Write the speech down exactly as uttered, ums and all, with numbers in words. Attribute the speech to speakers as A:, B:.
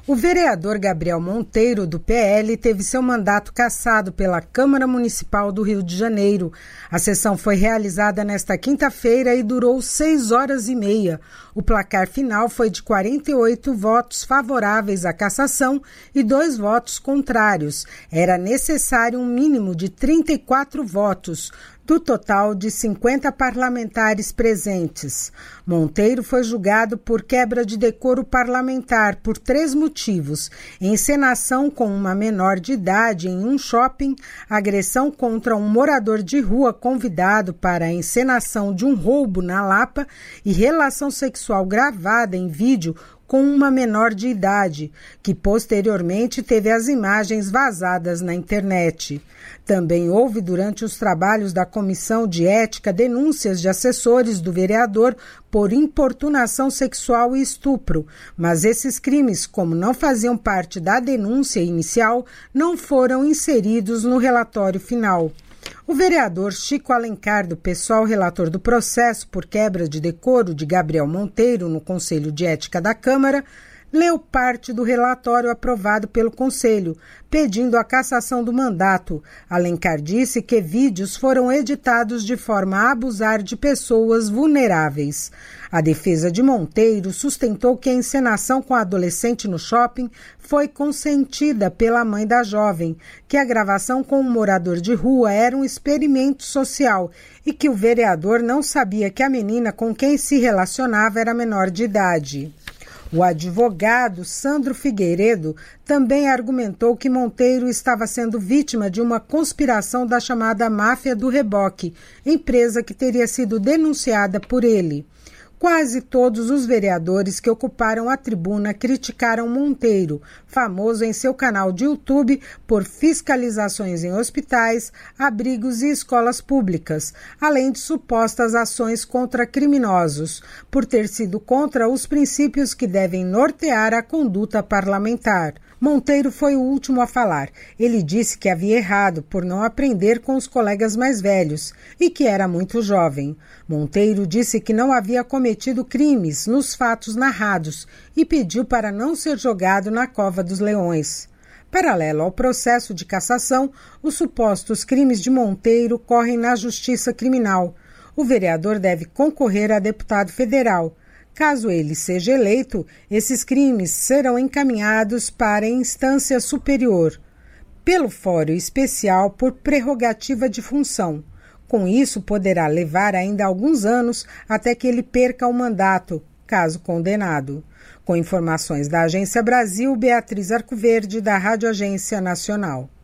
A: O vereador Gabriel Monteiro, do P L, teve seu mandato cassado pela Câmara Municipal do Rio de Janeiro. A sessão foi realizada nesta quinta-feira e durou seis horas e meia. O placar final foi de quarenta e oito votos favoráveis à cassação e dois votos contrários. Era necessário um mínimo de trinta e quatro votos. Do total de cinquenta parlamentares presentes. Monteiro foi julgado por quebra de decoro parlamentar por três motivos: encenação com uma menor de idade em um shopping, agressão contra um morador de rua convidado para a encenação de um roubo na Lapa e relação sexual gravada em vídeo com uma menor de idade, que posteriormente teve as imagens vazadas na internet. Também houve, durante os trabalhos da Comissão de Ética, denúncias de assessores do vereador por importunação sexual e estupro, mas esses crimes, como não faziam parte da denúncia inicial, não foram inseridos no relatório final. O vereador Chico Alencar, do PSOL, relator do processo por quebra de decoro de Gabriel Monteiro no Conselho de Ética da Câmara, leu parte do relatório aprovado pelo Conselho, pedindo a cassação do mandato. Alencar disse que vídeos foram editados de forma a abusar de pessoas vulneráveis. A defesa de Monteiro sustentou que a encenação com a adolescente no shopping foi consentida pela mãe da jovem, que a gravação com um morador de rua era um experimento social e que o vereador não sabia que a menina com quem se relacionava era menor de idade. O advogado Sandro Figueiredo também argumentou que Monteiro estava sendo vítima de uma conspiração da chamada Máfia do Reboque, empresa que teria sido denunciada por ele. Quase todos os vereadores que ocuparam a tribuna criticaram Monteiro, famoso em seu canal de YouTube por fiscalizações em hospitais, abrigos e escolas públicas, além de supostas ações contra criminosos, por ter sido contra os princípios que devem nortear a conduta parlamentar. Monteiro foi o último a falar. Ele disse que havia errado por não aprender com os colegas mais velhos e que era muito jovem. Monteiro disse que não havia cometido crimes nos fatos narrados e pediu para não ser jogado na cova dos leões. Paralelo ao processo de cassação, os supostos crimes de Monteiro correm na Justiça Criminal. O vereador deve concorrer a deputado federal. Caso ele seja eleito, esses crimes serão encaminhados para a instância superior, pelo Fórum Especial por Prerrogativa de Função. Com isso, poderá levar ainda alguns anos até que ele perca o mandato, caso condenado. Com informações da Agência Brasil, Beatriz Arcoverde, da Rádio Agência Nacional.